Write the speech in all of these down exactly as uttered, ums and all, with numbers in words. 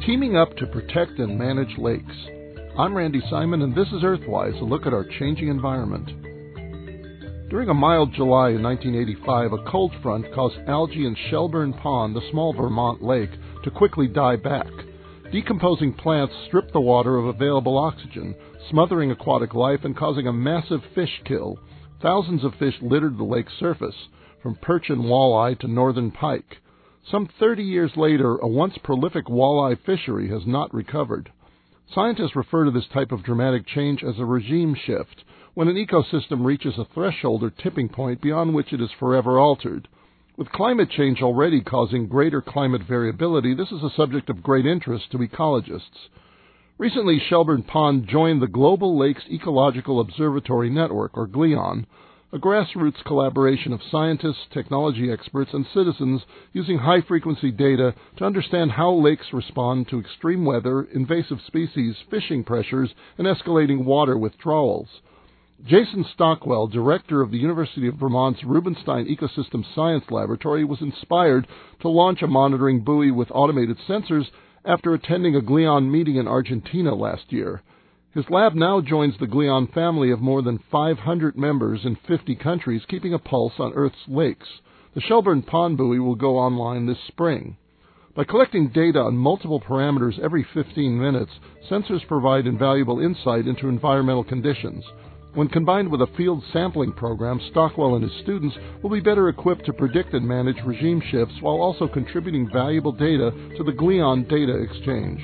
Teaming up to protect and manage lakes. I'm Randy Simon, and this is Earthwise, a look at our changing environment. During a mild July in nineteen eighty-five, a cold front caused algae in Shelburne Pond, the small Vermont lake, to quickly die back. Decomposing plants stripped the water of available oxygen, smothering aquatic life and causing a massive fish kill. Thousands of fish littered the lake's surface, from perch and walleye to northern pike. Some thirty years later, a once prolific walleye fishery has not recovered. Scientists refer to this type of dramatic change as a regime shift, when an ecosystem reaches a threshold or tipping point beyond which it is forever altered. With climate change already causing greater climate variability, this is a subject of great interest to ecologists. Recently, Shelburne Pond joined the Global Lakes Ecological Observatory Network, or GLEON, a grassroots collaboration of scientists, technology experts, and citizens using high-frequency data to understand how lakes respond to extreme weather, invasive species, fishing pressures, and escalating water withdrawals. Jason Stockwell, director of the University of Vermont's Rubenstein Ecosystem Science Laboratory, was inspired to launch a monitoring buoy with automated sensors after attending a GLEON meeting in Argentina last year. His lab now joins the GLEON family of more than five hundred members in fifty countries, keeping a pulse on Earth's lakes. The Shelburne Pond buoy will go online this spring. By collecting data on multiple parameters every fifteen minutes, sensors provide invaluable insight into environmental conditions. When combined with a field sampling program, Stockwell and his students will be better equipped to predict and manage regime shifts while also contributing valuable data to the GLEON data exchange.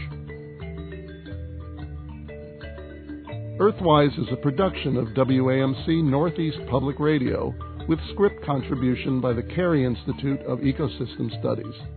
Earthwise is a production of W A M C Northeast Public Radio, with script contribution by the Carey Institute of Ecosystem Studies.